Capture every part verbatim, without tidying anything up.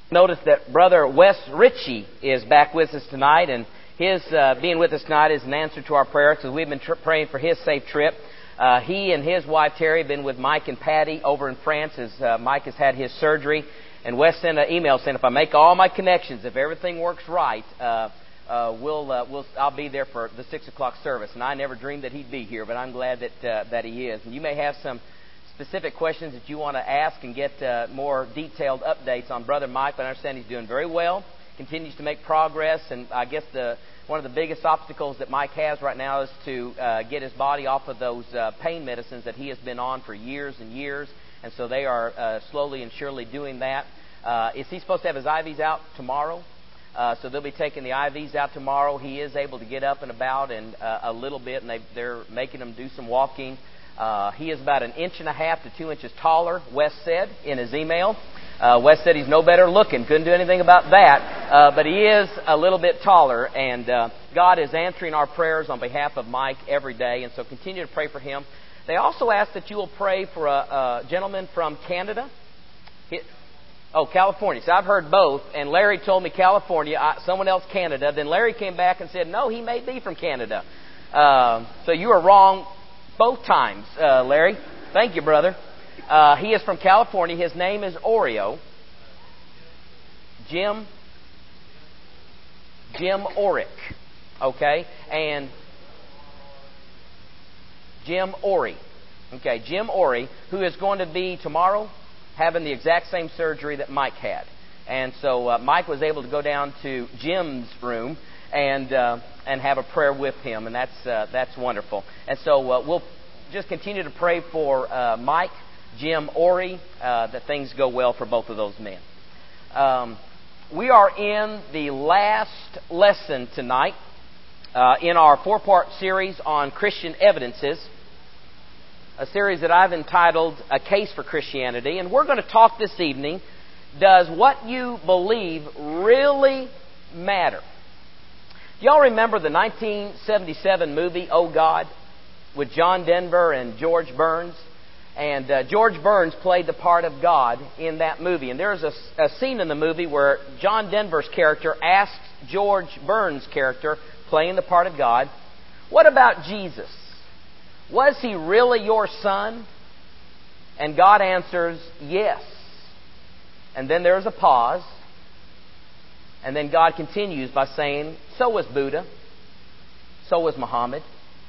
Notice that Brother Wes Ritchie is back with us tonight, and his uh, being with us tonight is an answer to our prayer, because we've been tr- praying for his safe trip. Uh, he and his wife Terry have been with Mike and Patty over in France as uh, Mike has had his surgery. And Wes sent an email saying, if I make all my connections, if everything works right, uh, uh, we'll, uh, we'll, I'll be there for the six o'clock service. And I never dreamed that he'd be here, but I'm glad that uh, that he is. And you may have some specific questions that you want to ask and get uh, more detailed updates on Brother Mike, but I understand he's doing very well, continues to make progress, and I guess the one of the biggest obstacles that Mike has right now is to uh, get his body off of those uh, pain medicines that he has been on for years and years, and so they are uh, slowly and surely doing that. Uh, is he supposed to have his I Vs out tomorrow? Uh, so they'll be taking the I Vs out tomorrow. He is able to get up and about and uh, a little bit, and they, they're making him do some walking. Uh, he is about an inch and a half to two inches taller, Wes said in his email. Uh, Wes said he's no better looking. Couldn't do anything about that. Uh, but he is a little bit taller, and uh, God is answering our prayers on behalf of Mike every day, and so continue to pray for him. They also ask that you will pray for a, a gentleman from Canada. He, oh, California. So I've heard both, and Larry told me California, I, someone else Canada. Then Larry came back and said, no, he may be from Canada. Uh, so you are wrong both times, uh, Larry. Thank you, brother. Uh, he is from California. His name is Oreo. Jim. Jim Orick. Okay? And Jim Ori. Okay, Jim Ori, who is going to be tomorrow having the exact same surgery that Mike had. And so uh, Mike was able to go down to Jim's room and uh, and have a prayer with him, and that's uh, that's wonderful. And so uh, we'll just continue to pray for uh, Mike, Jim, Ori, uh, that things go well for both of those men. Um, we are in the last lesson tonight uh, in our four-part series on Christian evidences, a series that I've entitled A Case for Christianity, and we're going to talk this evening, does what you believe really matter? Y'all remember the nineteen seventy-seven movie, Oh God, with John Denver and George Burns? And uh, George Burns played the part of God in that movie. And there's a, a scene in the movie where John Denver's character asks George Burns' character, playing the part of God, what about Jesus? Was he really your son? And God answers, yes. And then there's a pause. And then God continues by saying, so was Buddha. So was Muhammad.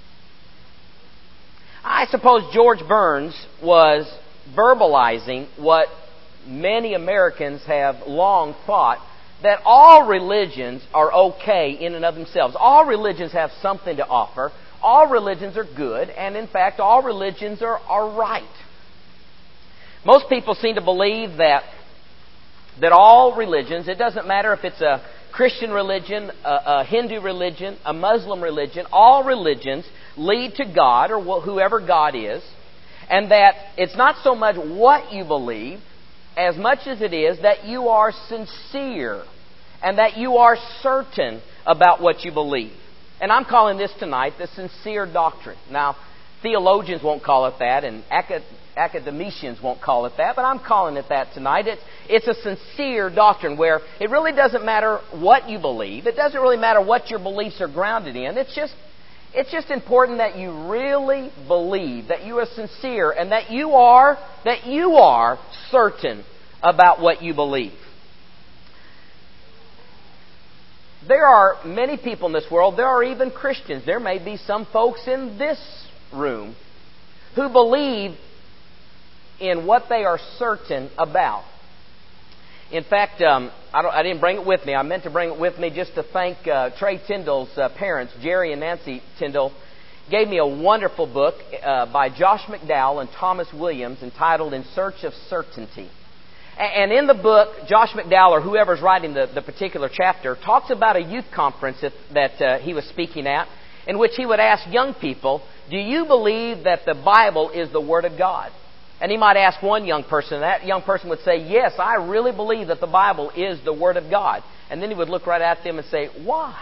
I suppose George Burns was verbalizing what many Americans have long thought, that all religions are okay in and of themselves. All religions have something to offer. All religions are good. And in fact, all religions are, are right. Most people seem to believe that that all religions, it doesn't matter if it's a Christian religion, a, a Hindu religion, a Muslim religion, all religions lead to God, or wh- whoever God is, and that it's not so much what you believe as much as it is that you are sincere and that you are certain about what you believe. And I'm calling this tonight the sincere doctrine. Now, theologians won't call it that, and acad- academicians won't call it that, but I'm calling it that tonight. It's, it's a sincere doctrine where it really doesn't matter what you believe. It doesn't really matter what your beliefs are grounded in. It's just, it's just important that you really believe, that you are sincere, and that you are, that you are certain about what you believe. There are many people in this world, there are even Christians, there may be some folks in this room who believe in what they are certain about. In fact, um, I, don't, I didn't bring it with me. I meant to bring it with me just to thank uh, Trey Tyndall's uh, parents, Jerry and Nancy Tyndall, gave me a wonderful book uh, by Josh McDowell and Thomas Williams entitled In Search of Certainty. And in the book, Josh McDowell, or whoever's writing the, the particular chapter, talks about a youth conference that, that uh, he was speaking at, in which he would ask young people, do you believe that the Bible is the Word of God? And he might ask one young person, and that young person would say, yes, I really believe that the Bible is the Word of God. And then he would look right at them and say, why?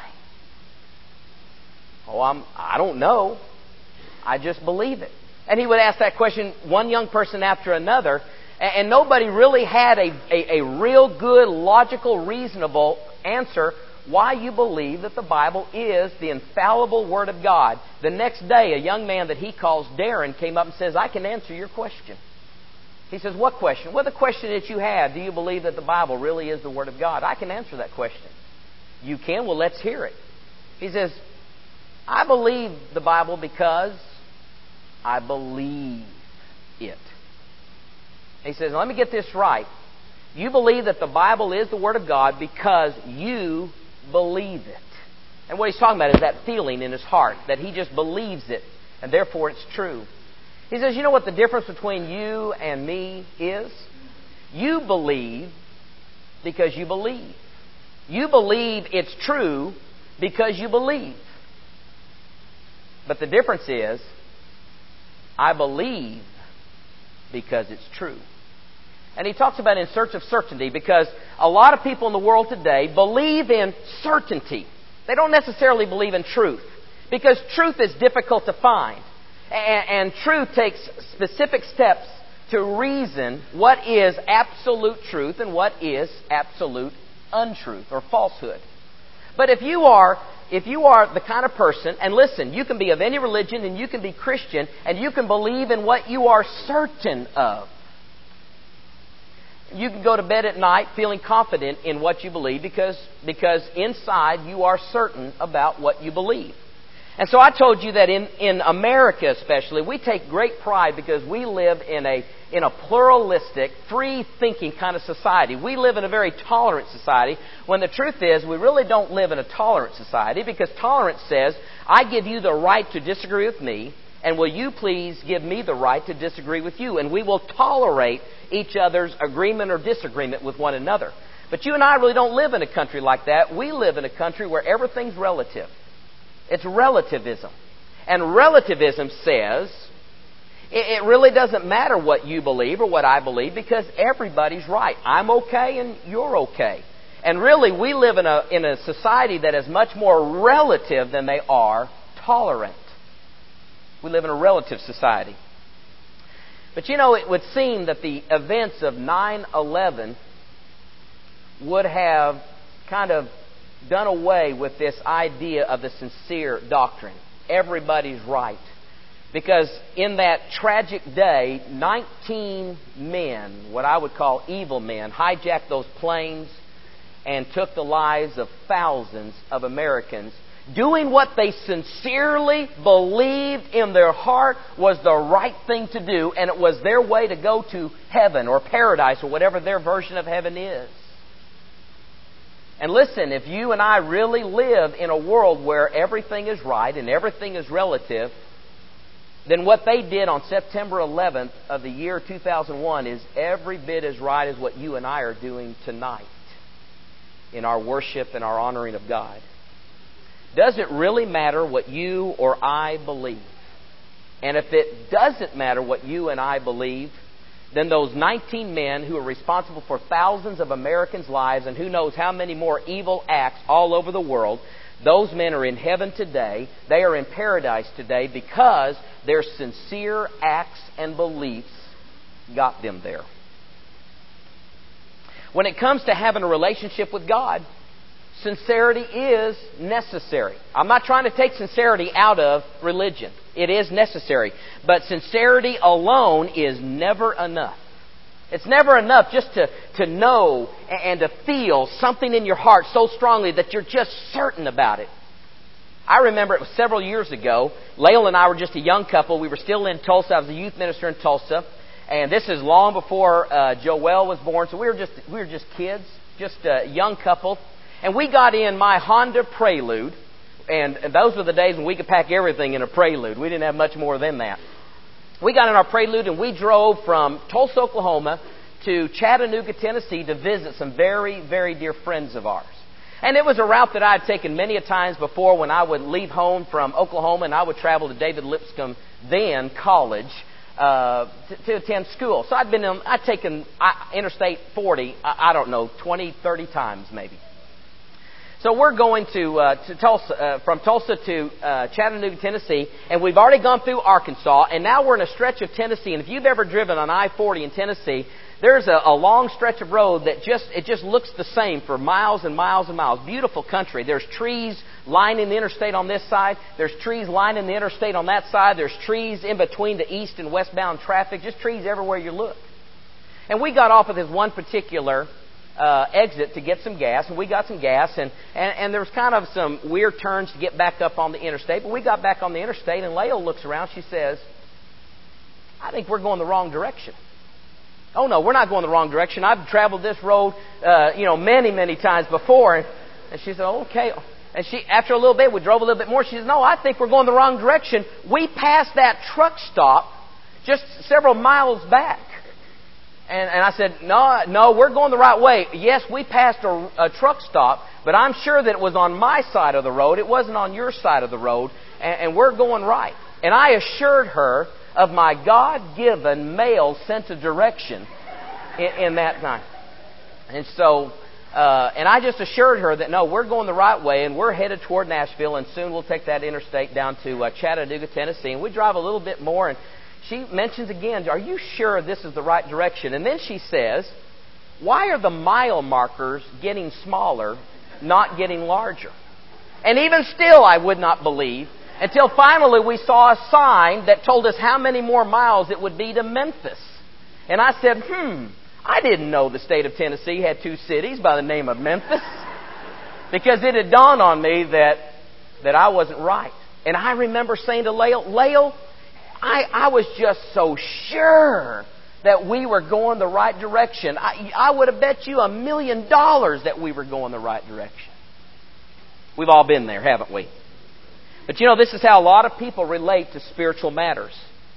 Oh, I'm, I don't know. I just believe it. And he would ask that question one young person after another. And nobody really had a, a, a real good, logical, reasonable answer why you believe that the Bible is the infallible Word of God. The next day, a young man that he calls Darren came up and says, I can answer your question. He says, what question? Well, the question that you have, do you believe that the Bible really is the Word of God? I can answer that question. You can? Well, let's hear it. He says, I believe the Bible because I believe it. He says, let me get this right. You believe that the Bible is the Word of God because you believe it. And what he's talking about is that feeling in his heart, that he just believes it, and therefore it's true. He says, you know what the difference between you and me is? You believe because you believe. You believe it's true because you believe. But the difference is, I believe because it's true. And he talks about in search of certainty because a lot of people in the world today believe in certainty. They don't necessarily believe in truth because truth is difficult to find. And, and truth takes specific steps to reason what is absolute truth and what is absolute untruth or falsehood. But if you are if you are the kind of person, and listen, you can be of any religion and you can be Christian and you can believe in what you are certain of. You can go to bed at night feeling confident in what you believe because, because inside you are certain about what you believe. And so I told you that in, in America especially, we take great pride because we live in a, in a pluralistic, free-thinking kind of society. We live in a very tolerant society when the truth is we really don't live in a tolerant society because tolerance says, I give you the right to disagree with me, and will you please give me the right to disagree with you? And we will tolerate each other's agreement or disagreement with one another. But you and I really don't live in a country like that. We live in a country where everything's relative. It's relativism. And relativism says it really doesn't matter what you believe or what I believe because everybody's right. I'm okay and you're okay. And really we live in a, in a society that is much more relative than they are tolerant. We live in a relative society. But you know, it would seem that the events of nine eleven would have kind of done away with this idea of the sincere doctrine. Everybody's right. Because in that tragic day, nineteen men, what I would call evil men, hijacked those planes and took the lives of thousands of Americans, doing what they sincerely believed in their heart was the right thing to do, and it was their way to go to heaven or paradise or whatever their version of heaven is. And listen, if you and I really live in a world where everything is right and everything is relative, then what they did on September eleventh of the year two thousand one is every bit as right as what you and I are doing tonight in our worship and our honoring of God. Does it really matter what you or I believe? And if it doesn't matter what you and I believe, then those nineteen men who are responsible for thousands of Americans' lives and who knows how many more evil acts all over the world, those men are in heaven today. They are in paradise today because their sincere acts and beliefs got them there. When it comes to having a relationship with God, sincerity is necessary. I'm not trying to take sincerity out of religion. It is necessary. But sincerity alone is never enough. It's never enough just to, to know and to feel something in your heart so strongly that you're just certain about it. I remember it was several years ago. Layla and I were just a young couple. We were still in Tulsa. I was a youth minister in Tulsa. And this is long before uh, Joelle was born. So we were just we were just kids, just a young couple. And we got in my Honda Prelude. And, and those were the days when we could pack everything in a Prelude. We didn't have much more than that. We got in our Prelude and we drove from Tulsa, Oklahoma to Chattanooga, Tennessee to visit some very, very dear friends of ours. And it was a route that I had taken many a times before when I would leave home from Oklahoma and I would travel to David Lipscomb, then college, uh, to, to attend school. So I'd been in, I'd taken I, Interstate forty, I, I don't know, twenty, thirty times maybe. So we're going to, uh, to Tulsa, uh, from Tulsa to uh, Chattanooga, Tennessee, and we've already gone through Arkansas, and now we're in a stretch of Tennessee. And if you've ever driven on I forty in Tennessee, there's a, a long stretch of road that just it just looks the same for miles and miles and miles. Beautiful country. There's trees lining the interstate on this side. There's trees lining the interstate on that side. There's trees in between the east and westbound traffic. Just trees everywhere you look. And we got off of this one particular uh, exit to get some gas, and we got some gas, and, and, and there was kind of some weird turns to get back up on the interstate. But we got back on the interstate, and Lael looks around. She says, I think we're going the wrong direction. Oh, no, we're not going the wrong direction. I've traveled this road, uh, you know, many, many times before. And, and she said, okay. And she, after a little bit, we drove a little bit more. She says, no, I think we're going the wrong direction. We passed that truck stop just several miles back. And, and I said, no, no, we're going the right way. Yes, we passed a, a truck stop, but I'm sure that it was on my side of the road. It wasn't on your side of the road, and, and we're going right. And I assured her of my God-given male sense of direction in, in that time. And so, uh, and I just assured her that, no, we're going the right way, and we're headed toward Nashville, and soon we'll take that interstate down to uh, Chattanooga, Tennessee, and we drive a little bit more, and she mentions again, are you sure this is the right direction? And then she says, why are the mile markers getting smaller, not getting larger? And even still, I would not believe, until finally we saw a sign that told us how many more miles it would be to Memphis. And I said, hmm, I didn't know the state of Tennessee had two cities by the name of Memphis. Because it had dawned on me that, that I wasn't right. And I remember saying to Lael, Lael, I, I was just so sure that we were going the right direction. I, I would have bet you a million dollars that we were going the right direction. We've all been there, haven't we? But you know, this is how a lot of people relate to spiritual matters.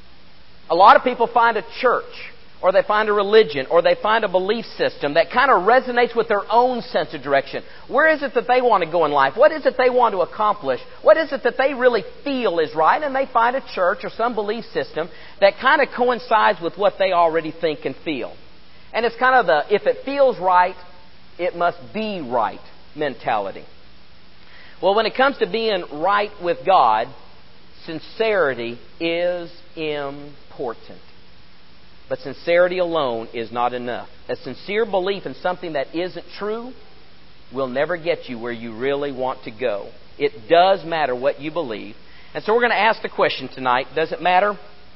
A lot of people find a church, or they find a religion, or they find a belief system that kind of resonates with their own sense of direction. Where is it that they want to go in life? What is it they want to accomplish? What is it that they really feel is right? And they find a church or some belief system that kind of coincides with what they already think and feel. And it's kind of the, if it feels right, it must be right mentality. Well, when it comes to being right with God, sincerity is important. But sincerity alone is not enough. A sincere belief in something that isn't true will never get you where you really want to go. It does matter what you believe. And so we're going to ask the question tonight, does it matter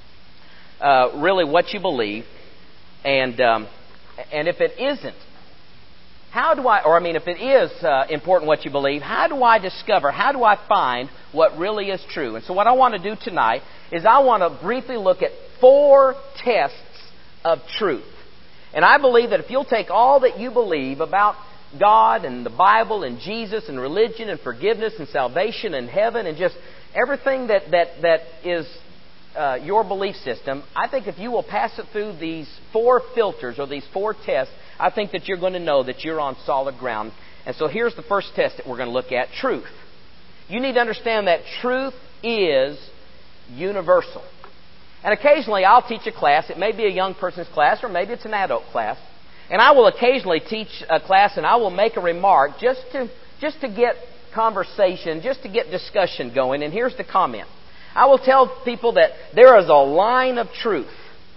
uh, really what you believe? And um, and if it isn't, how do I, or I mean, if it is uh, important what you believe, how do I discover, how do I find what really is true? And so what I want to do tonight is I want to briefly look at four tests of truth. And I believe that if you'll take all that you believe about God and the Bible and Jesus and religion and forgiveness and salvation and heaven and just everything that, that, that is uh, your belief system, I think if you will pass it through these four filters or these four tests, I think that you're going to know that you're on solid ground. And so here's the first test that we're going to look at, truth. You need to understand that truth is universal. And occasionally I'll teach a class. It may be a young person's class or maybe it's an adult class. And I will occasionally teach a class and I will make a remark just to just to get conversation, just to get discussion going. And here's the comment. I will tell people that there is a line of truth.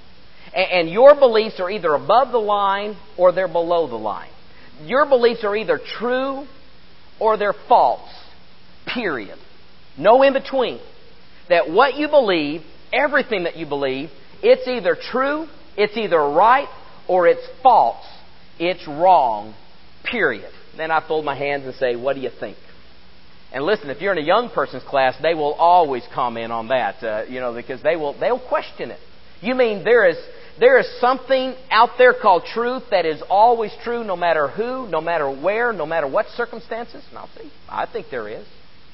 And your beliefs are either above the line or they're below the line. Your beliefs are either true or they're false. Period. No in between. That what you believe, everything that you believe, it's either true, it's either right, or it's false. It's wrong. Period. Then I fold my hands and say, what do you think? And listen, if you're in a young person's class, they will always comment on that, uh, you know, because they will they'll question it. You mean there is there is something out there called truth that is always true no matter who, no matter where, no matter what circumstances? And I'll say, I think there is.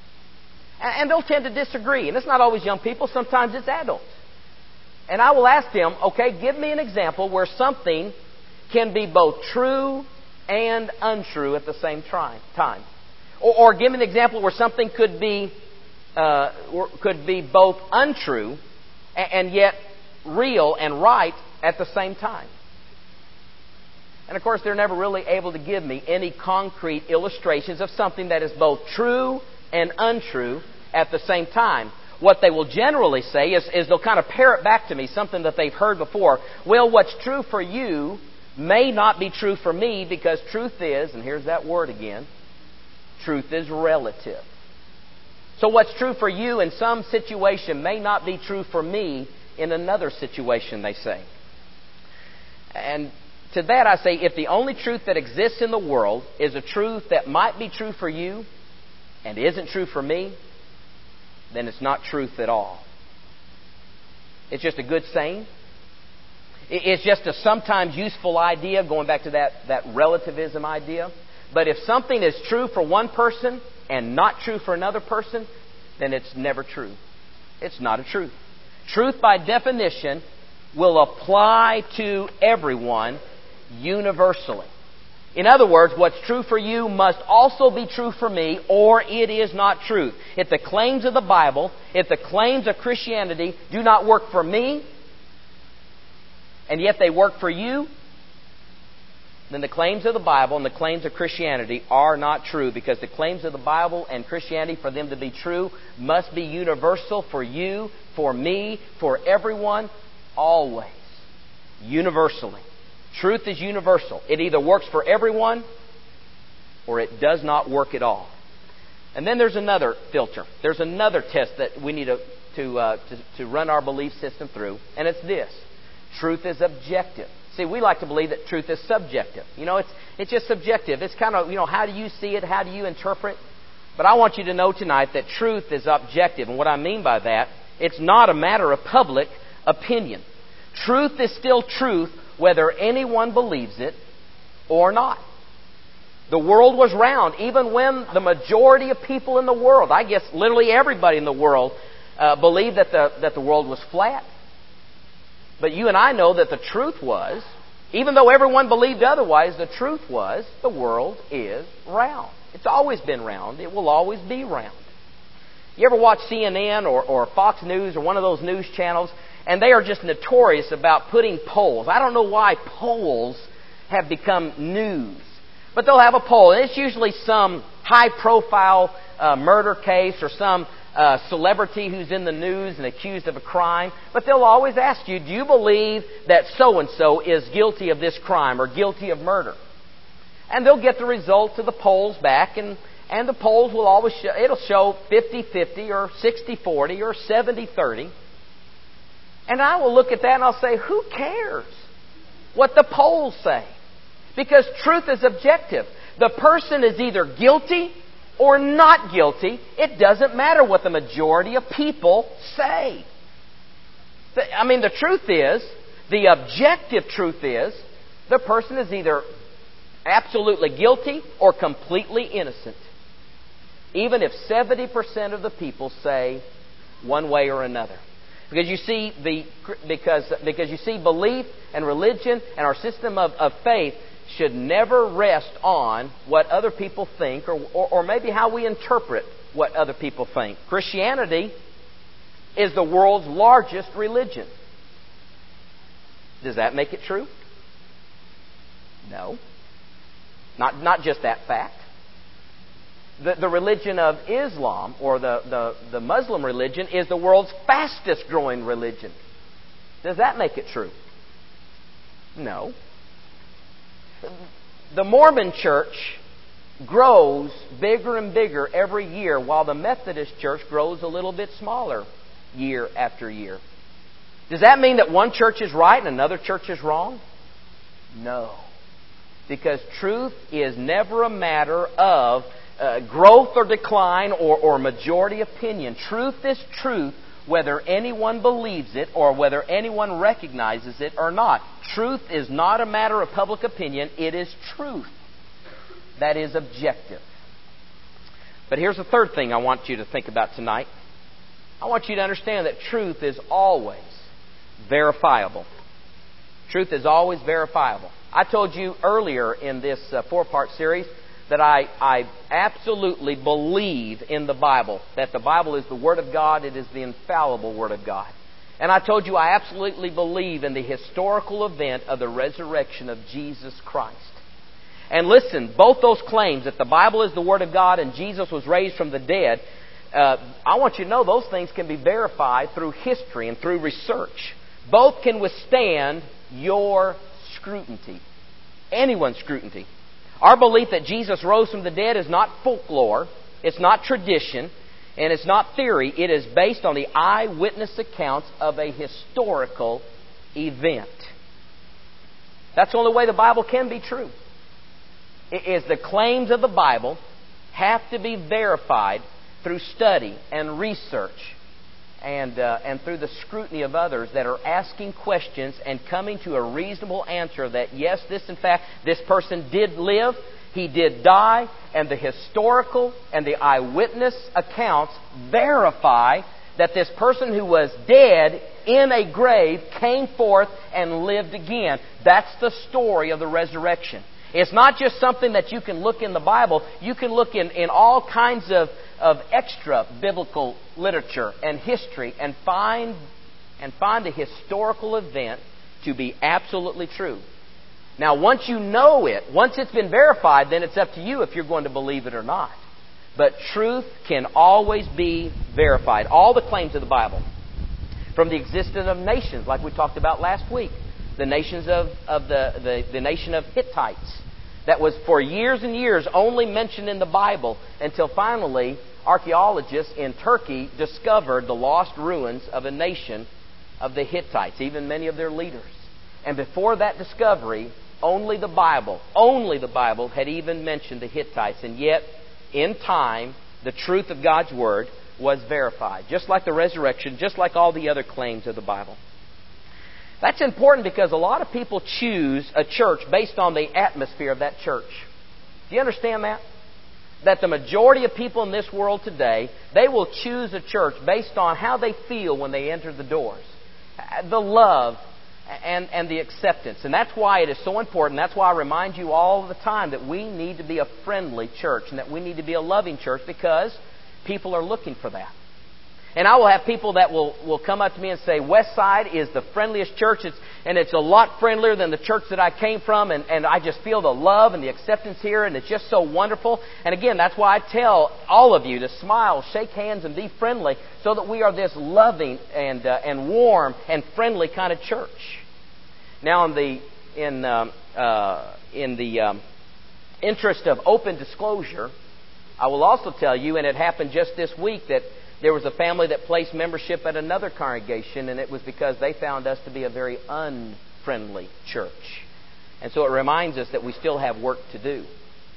And they'll tend to disagree. And it's not always young people. Sometimes it's adults. And I will ask them, okay, give me an example where something can be both true and untrue at the same time. Or, or give me an example where something could be uh, could be both untrue and yet real and right at the same time. And of course, they're never really able to give me any concrete illustrations of something that is both true and untrue at the same time. What they will generally say is, is they'll kind of parrot back to me something that they've heard before. Well, what's true for you may not be true for me, because truth is, and here's that word again, truth is relative. So what's true for you in some situation may not be true for me in another situation, they say. And to that I say, if the only truth that exists in the world is a truth that might be true for you and isn't true for me, then it's not truth at all. It's just a good saying. It's just a sometimes useful idea, going back to that, that relativism idea. But if something is true for one person and not true for another person, then it's never true. It's not a truth. Truth, by definition, will apply to everyone universally. In other words, what's true for you must also be true for me, or it is not truth. If the claims of the Bible, if the claims of Christianity do not work for me, and yet they work for you, then the claims of the Bible and the claims of Christianity are not true, because the claims of the Bible and Christianity, for them to be true, must be universal for you, for me, for everyone, always. Universally. Truth is universal. It either works for everyone or it does not work at all. And then there's another filter. There's another test that we need to, to, uh, to, to run our belief system through, and it's this. Truth is objective. See, we like to believe that truth is subjective. You know, it's it's just subjective. It's kind of, you know, how do you see it? How do you interpret? But I want you to know tonight that truth is objective. And what I mean by that, it's not a matter of public opinion. Truth is still truth whether anyone believes it or not. The world was round even when the majority of people in the world, I guess literally everybody in the world, uh, believed that the, that the world was flat. But you and I know that the truth was, even though everyone believed otherwise, the truth was the world is round. It's always been round. It will always be round. You ever watch C N N or, or Fox News or one of those news channels, and they are just notorious about putting polls. I don't know why polls have become news. But they'll have a poll, and it's usually some high-profile uh, murder case or some uh, celebrity who's in the news and accused of a crime. But they'll always ask you, do you believe that so-and-so is guilty of this crime or guilty of murder? And they'll get the results of the polls back, and, and the polls will always show, it'll show fifty-fifty or sixty-forty or seventy-thirty. And I will look at that and I'll say, who cares what the polls say? Because truth is objective. The person is either guilty or not guilty. It doesn't matter what the majority of people say. I mean, the truth is, the objective truth is, the person is either absolutely guilty or completely innocent. Even if seventy percent of the people say one way or another. Because you see, the because because you see, belief and religion and our system of, of faith should never rest on what other people think, or, or or maybe how we interpret what other people think. Christianity is the world's largest religion. Does that make it true? No. Not not just that fact. The, the religion of Islam, or the, the, the Muslim religion, is the world's fastest growing religion. Does that make it true? No. The Mormon Church grows bigger and bigger every year, while the Methodist Church grows a little bit smaller year after year. Does that mean that one church is right and another church is wrong? No. Because truth is never a matter of Uh, growth or decline or, or majority opinion. Truth is truth whether anyone believes it or whether anyone recognizes it or not. Truth is not a matter of public opinion. It is truth. That is objective. But here's the third thing I want you to think about tonight. I want you to understand that truth is always verifiable. Truth is always verifiable. I told you earlier in this uh, four-part series that I, I absolutely believe in the Bible, that the Bible is the Word of God, it is the infallible Word of God. And I told you I absolutely believe in the historical event of the resurrection of Jesus Christ. And listen, both those claims, that the Bible is the Word of God and Jesus was raised from the dead, uh, I want you to know those things can be verified through history and through research. Both can withstand your scrutiny. anyone's scrutiny. Our belief that Jesus rose from the dead is not folklore, it's not tradition, and it's not theory. It is based on the eyewitness accounts of a historical event. That's the only way the Bible can be true. It is the claims of the Bible have to be verified through study and research and, uh, and through the scrutiny of others that are asking questions and coming to a reasonable answer that yes, this in fact, this person did live, he did die, and the historical and the eyewitness accounts verify that this person who was dead in a grave came forth and lived again. That's the story of the resurrection. It's not just something that you can look in the Bible. You can look in, in all kinds of, of extra biblical literature and history and find, and find a historical event to be absolutely true. Now, once you know it, once it's been verified, then it's up to you if you're going to believe it or not. But truth can always be verified. All the claims of the Bible. From the existence of nations, like we talked about last week. The nations of, of the, the, the nation of Hittites. That was for years and years only mentioned in the Bible until finally archaeologists in Turkey discovered the lost ruins of a nation of the Hittites, even many of their leaders. And before that discovery, only the Bible, only the Bible had even mentioned the Hittites. And yet, in time, the truth of God's Word was verified. Just like the resurrection, just like all the other claims of the Bible. That's important because a lot of people choose a church based on the atmosphere of that church. Do you understand that? That the majority of people in this world today, they will choose a church based on how they feel when they enter the doors. The love and, and the acceptance. And that's why it is so important. That's why I remind you all the time that we need to be a friendly church and that we need to be a loving church because people are looking for that. And I will have people that will, will come up to me and say, Westside is the friendliest church, it's, and it's a lot friendlier than the church that I came from, and, and I just feel the love and the acceptance here, and it's just so wonderful. And again, that's why I tell all of you to smile, shake hands, and be friendly, so that we are this loving and uh, and warm and friendly kind of church. Now, in the in um, uh, in the um, interest of open disclosure, I will also tell you, and it happened just this week, that there was a family that placed membership at another congregation, and it was because they found us to be a very unfriendly church. And so it reminds us that we still have work to do.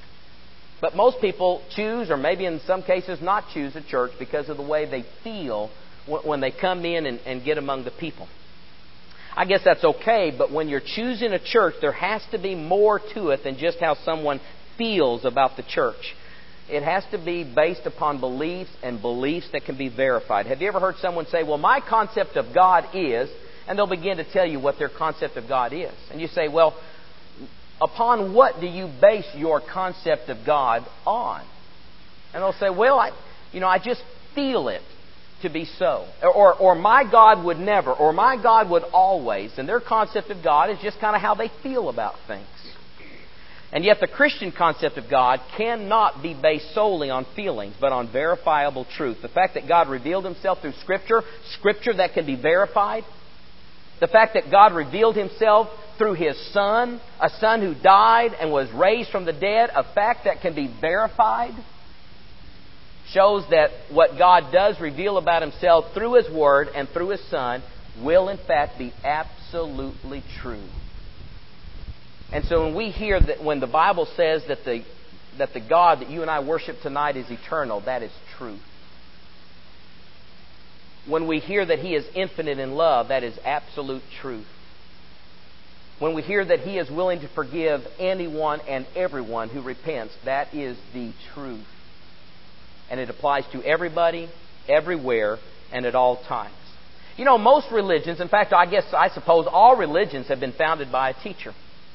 But most people choose, or maybe in some cases not choose, a church because of the way they feel when they come in and, and get among the people. I guess that's okay, but when you're choosing a church, there has to be more to it than just how someone feels about the church. It has to be based upon beliefs and beliefs that can be verified. Have you ever heard someone say, well, my concept of God is, and they'll begin to tell you what their concept of God is. And you say, well, upon what do you base your concept of God on? And they'll say, well, I, you know, I just feel it to be so. Or, or my God would never, or my God would always. And their concept of God is just kind of how they feel about things. And yet the Christian concept of God cannot be based solely on feelings, but on verifiable truth. The fact that God revealed Himself through Scripture, Scripture that can be verified. The fact that God revealed Himself through His Son, a Son who died and was raised from the dead, a fact that can be verified, shows that what God does reveal about Himself through His Word and through His Son will in fact be absolutely true. And so when we hear that, when the Bible says that the that the God that you and I worship tonight is eternal, that is truth. When we hear that He is infinite in love, that is absolute truth. When we hear that He is willing to forgive anyone and everyone who repents, that is the truth. And it applies to everybody, everywhere, and at all times. You know, most religions, in fact, I guess, I suppose all religions have been founded by a teacher.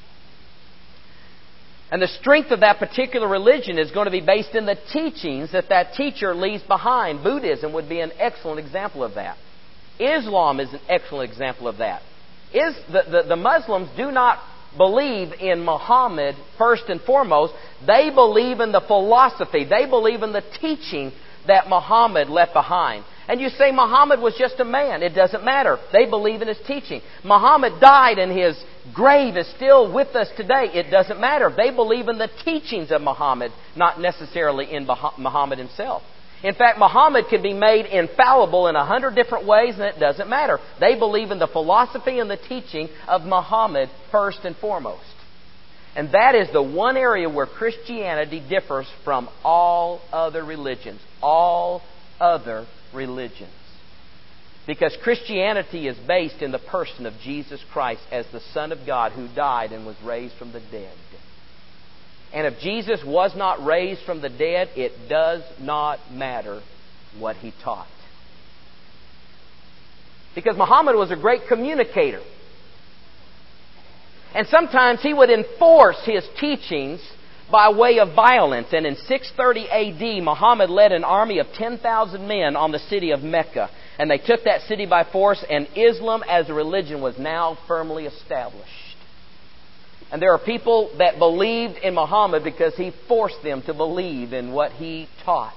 And the strength of that particular religion is going to be based in the teachings that that teacher leaves behind. Buddhism would be an excellent example of that. Islam is an excellent example of that. Is the, the, the Muslims do not believe in Muhammad first and foremost. They believe in the philosophy. They believe in the teaching that Muhammad left behind. And you say Muhammad was just a man. It doesn't matter. They believe in his teaching. Muhammad died and his grave is still with us today. It doesn't matter. They believe in the teachings of Muhammad, not necessarily in Muhammad himself. In fact, Muhammad can be made infallible in a hundred different ways, and it doesn't matter. They believe in the philosophy and the teaching of Muhammad first and foremost. And that is the one area where Christianity differs from all other religions. All other religions. Because Christianity is based in the person of Jesus Christ as the Son of God who died and was raised from the dead. And if Jesus was not raised from the dead, it does not matter what He taught. Because Muhammad was a great communicator. And sometimes he would enforce his teachings by way of violence. And in six thirty A D, Muhammad led an army of ten thousand men on the city of Mecca. And they took that city by force, and Islam as a religion was now firmly established. And there are people that believed in Muhammad because he forced them to believe in what he taught.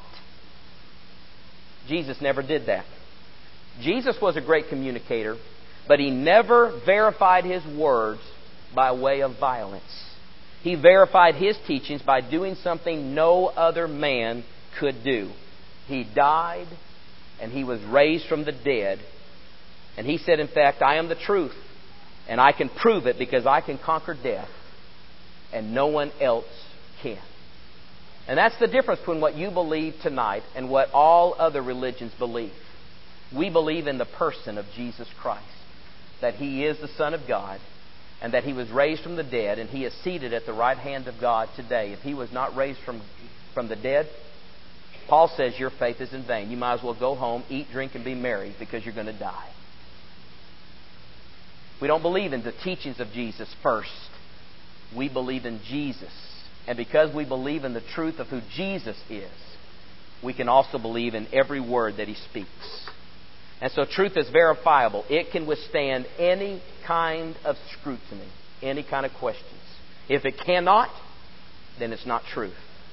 Jesus never did that. Jesus was a great communicator, but He never verified His words by way of violence. He verified His teachings by doing something no other man could do. He died and He was raised from the dead. And He said, in fact, I am the truth. And I can prove it because I can conquer death. And no one else can. And that's the difference between what you believe tonight and what all other religions believe. We believe in the person of Jesus Christ. That He is the Son of God. And that He was raised from the dead. And He is seated at the right hand of God today. If He was not raised from, from the dead, Paul says your faith is in vain. You might as well go home, eat, drink, and be merry because you're going to die. We don't believe in the teachings of Jesus first. We believe in Jesus. And because we believe in the truth of who Jesus is, we can also believe in every word that He speaks. And so truth is verifiable. It can withstand any kind of scrutiny, any kind of questions. If it cannot, then it's not truth.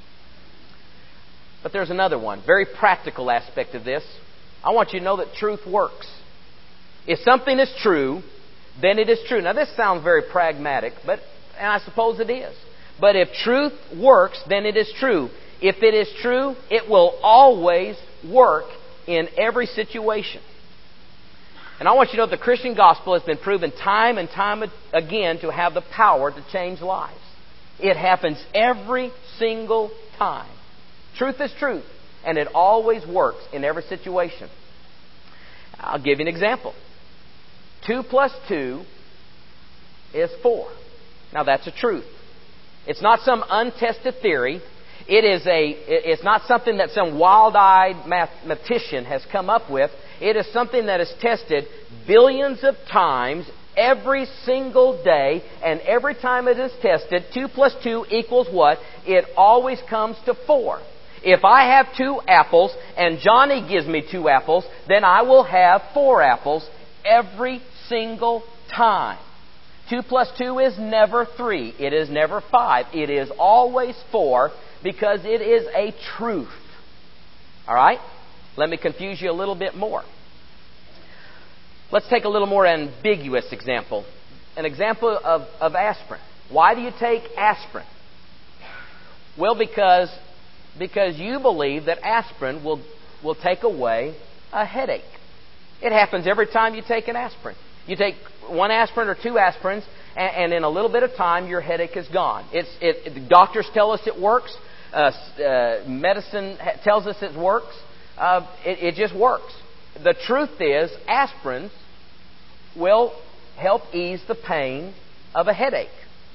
But there's another one, very practical aspect of this. I want you to know that truth works. If something is true, then it is true. Now this sounds very pragmatic, but and I suppose it is. But if truth works, then it is true. If it is true, it will always work in every situation. And I want you to know that the Christian gospel has been proven time and time again to have the power to change lives. It happens every single time. Truth is truth, and it always works in every situation. I'll give you an example. Two plus two is four. Now that's a truth. It's not some untested theory. It is a. It's not something that some wild-eyed mathematician has come up with. It is something that is tested billions of times every single day, and every time it is tested, two plus two equals what? It always comes to four. If I have two apples and Johnny gives me two apples, then I will have four apples every single time. Two plus two is never three. It is never five. It is always four because it is a truth. All right? Let me confuse you a little bit more. Let's take a little more ambiguous example. An example of, of aspirin. Why do you take aspirin? Well, because, because you believe that aspirin will, will take away a headache. It happens every time you take an aspirin. You take one aspirin or two aspirins, and, and in a little bit of time, your headache is gone. It's, it, the doctors tell us it works. Uh, uh, medicine tells us it works. Uh, it, it just works. The truth is, aspirins will help ease the pain of a headache.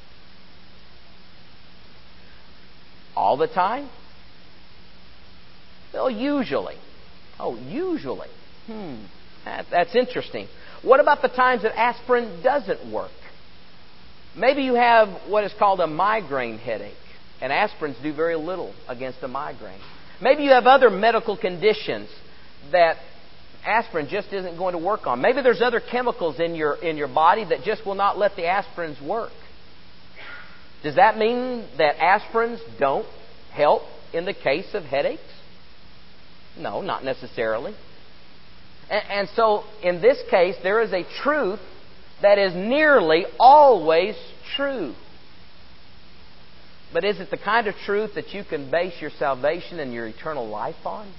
All the time? Well, usually. Oh, usually. Hmm. That, that's interesting. What about the times that aspirin doesn't work? Maybe you have what is called a migraine headache, and aspirins do very little against a migraine. Maybe you have other medical conditions that aspirin just isn't going to work on. Maybe there's other chemicals in your in your body that just will not let the aspirins work. Does that mean that aspirins don't help in the case of headaches? No, not necessarily. And, and so, in this case, there is a truth that is nearly always true. But is it the kind of truth that you can base your salvation and your eternal life on?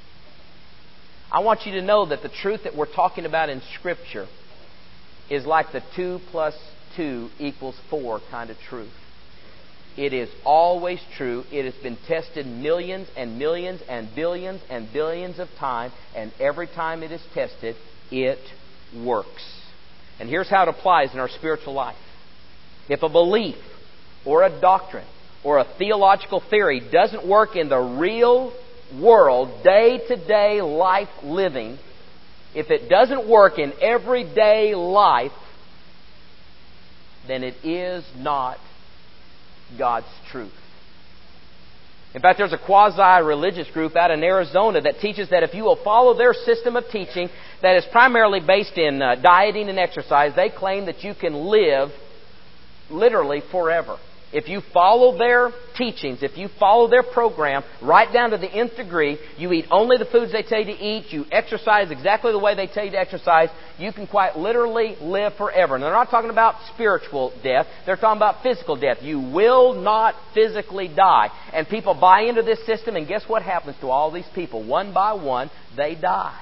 I want you to know that the truth that we're talking about in Scripture is like the two plus two equals four kind of truth. It is always true. It has been tested millions and millions and billions and billions of times, and every time it is tested, it works. And here's how it applies in our spiritual life. If a belief or a doctrine or a theological theory doesn't work in the real world, day-to-day life living, if it doesn't work in everyday life, then it is not God's truth. In fact, there's a quasi-religious group out in Arizona that teaches that if you will follow their system of teaching that is primarily based in uh, dieting and exercise, they claim that you can live literally forever. If you follow their teachings, if you follow their program right down to the nth degree, you eat only the foods they tell you to eat, you exercise exactly the way they tell you to exercise, you can quite literally live forever. And they're not talking about spiritual death, they're talking about physical death. You will not physically die. And people buy into this system, and guess what happens to all these people? One by one, they die.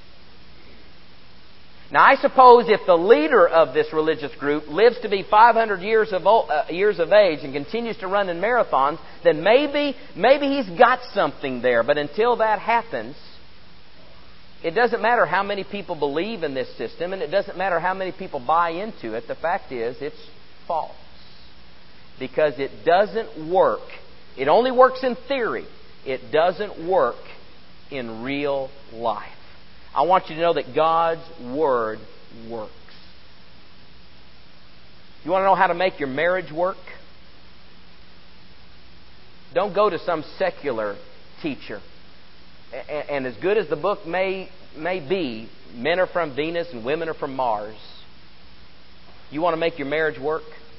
Now, I suppose if the leader of this religious group lives to be five hundred years of old, uh, years of age and continues to run in marathons, then maybe maybe he's got something there. But until that happens, it doesn't matter how many people believe in this system, and it doesn't matter how many people buy into it. The fact is, it's false. Because it doesn't work. It only works in theory. It doesn't work in real life. I want you to know that God's Word works. You want to know how to make your marriage work? Don't go to some secular teacher. And as good as the book may, may be, men are from Venus and women are from Mars. You want to make your marriage work?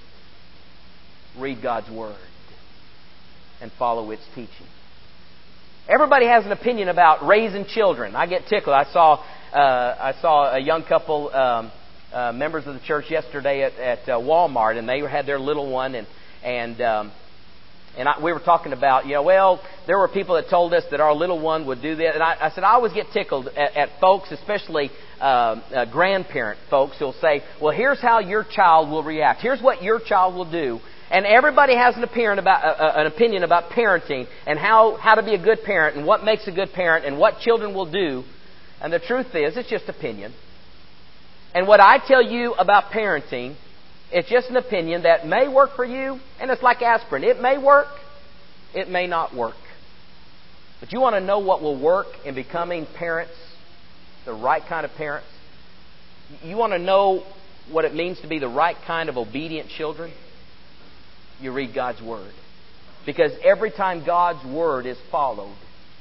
Read God's Word and follow its teaching. Everybody has an opinion about raising children. I get tickled. I saw uh, I saw a young couple, um, uh, members of the church yesterday at, at uh, Walmart, and they had their little one, and and um, and I, we were talking about, you know, well, there were people that told us that our little one would do that, and I, I said I always get tickled at, at folks, especially uh, uh, grandparent folks, who'll say, well, here's how your child will react. Here's what your child will do. And everybody has an opinion about uh, an opinion about parenting and how, how to be a good parent and what makes a good parent and what children will do. And the truth is, it's just opinion. And what I tell you about parenting, it's just an opinion that may work for you, and it's like aspirin. It may work, it may not work. But you want to know what will work in becoming parents, the right kind of parents? You want to know what it means to be the right kind of obedient children? You read God's Word. Because every time God's Word is followed,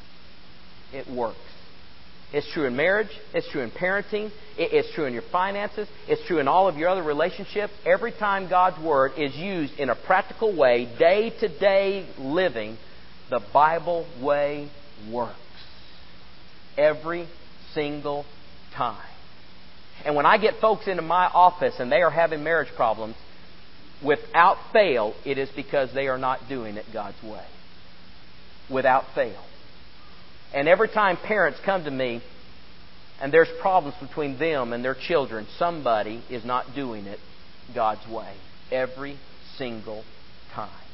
it works. It's true in marriage. It's true in parenting. It's true in your finances. It's true in all of your other relationships. Every time God's Word is used in a practical way, day-to-day living, the Bible way works. Every single time. And when I get folks into my office and they are having marriage problems, without fail, it is because they are not doing it God's way. Without fail. And every time parents come to me and there's problems between them and their children, somebody is not doing it God's way. Every single time.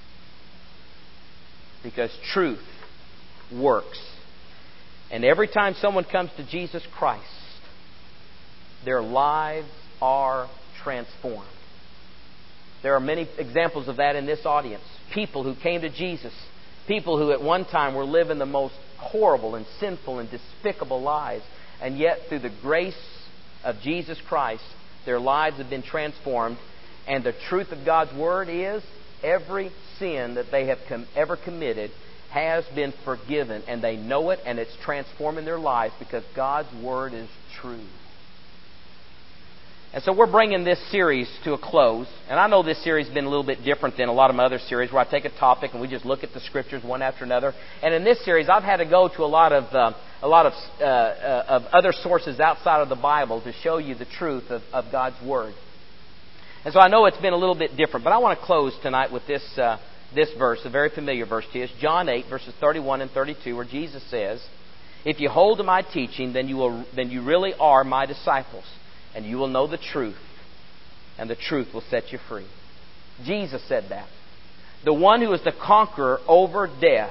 Because truth works. And every time someone comes to Jesus Christ, their lives are transformed. There are many examples of that in this audience. People who came to Jesus. People who at one time were living the most horrible and sinful and despicable lives. And yet, through the grace of Jesus Christ, their lives have been transformed. And the truth of God's Word is, every sin that they have com- ever committed has been forgiven. And they know it, and it's transforming their lives because God's Word is true. And so we're bringing this series to a close. And I know this series has been a little bit different than a lot of my other series where I take a topic and we just look at the Scriptures one after another. And in this series, I've had to go to a lot of uh, a lot of, uh, uh, of other sources outside of the Bible to show you the truth of, of God's Word. And so I know it's been a little bit different, but I want to close tonight with this uh, this verse, a very familiar verse to you. It's John eight, verses thirty-one and thirty-two, where Jesus says, "If you hold to my teaching, then you will, then you really are my disciples, and you will know the truth, and the truth will set you free." Jesus said that. The one who is the conqueror over death.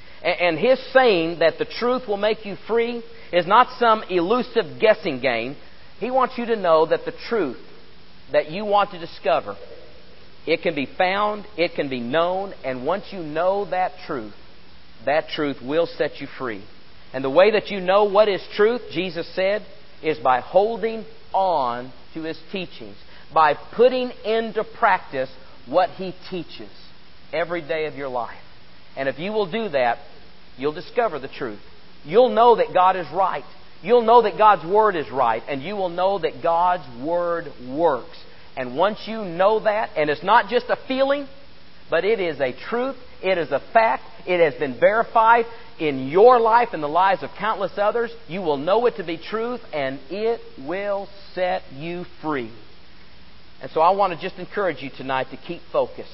And his saying that the truth will make you free is not some elusive guessing game. He wants you to know that the truth that you want to discover, it can be found, it can be known, and once you know that truth, that truth will set you free. And the way that you know what is truth, Jesus said, is by holding on to His teachings, by putting into practice what He teaches every day of your life. And if you will do that, you'll discover the truth. You'll know that God is right. You'll know that God's Word is right. And you will know that God's Word works. And once you know that, and it's not just a feeling, but it is a truth, it is a fact, it has been verified in your life and the lives of countless others, you will know it to be truth, and it will set you free. And so I want to just encourage you tonight to keep focused.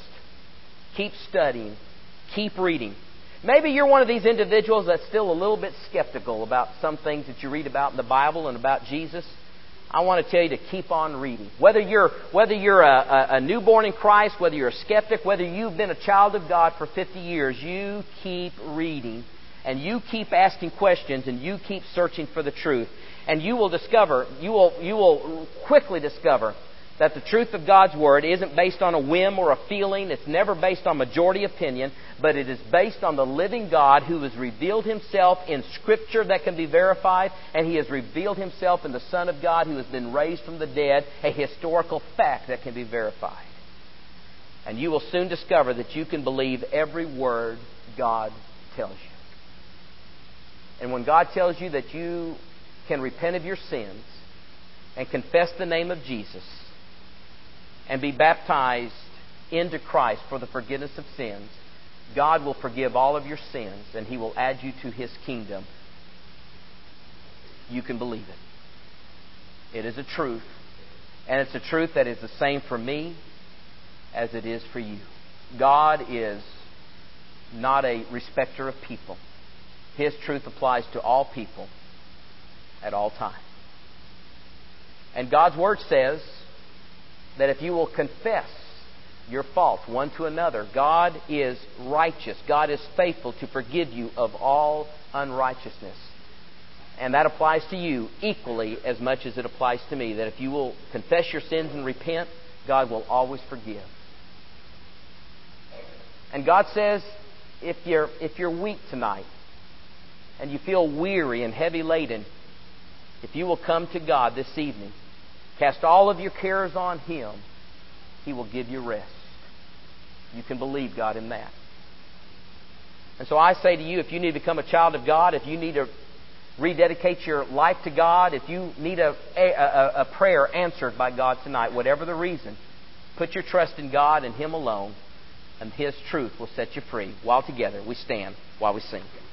Keep studying. Keep reading. Maybe you're one of these individuals that's still a little bit skeptical about some things that you read about in the Bible and about Jesus. I want to tell you to keep on reading. Whether you're whether you're a, a, a newborn in Christ, whether you're a skeptic, whether you've been a child of God for fifty years, you keep reading and you keep asking questions and you keep searching for the truth. And you will discover, you will you will quickly discover that the truth of God's Word isn't based on a whim or a feeling. It's never based on majority opinion, but it is based on the living God who has revealed Himself in Scripture that can be verified, and He has revealed Himself in the Son of God who has been raised from the dead, a historical fact that can be verified. And you will soon discover that you can believe every word God tells you. And when God tells you that you can repent of your sins and confess the name of Jesus, and be baptized into Christ for the forgiveness of sins, God will forgive all of your sins and He will add you to His kingdom. You can believe it. It is a truth. And it's a truth that is the same for me as it is for you. God is not a respecter of people. His truth applies to all people at all times. And God's Word says that if you will confess your faults one to another, God is righteous. God is faithful to forgive you of all unrighteousness. And that applies to you equally as much as it applies to me. That if you will confess your sins and repent, God will always forgive. And God says, if you're, if you're weak tonight, and you feel weary and heavy laden, if you will come to God this evening, cast all of your cares on Him, He will give you rest. You can believe God in that. And so I say to you, if you need to become a child of God, if you need to rededicate your life to God, if you need a, a, a prayer answered by God tonight, whatever the reason, put your trust in God and Him alone, and His truth will set you free. While together we stand, while we sing.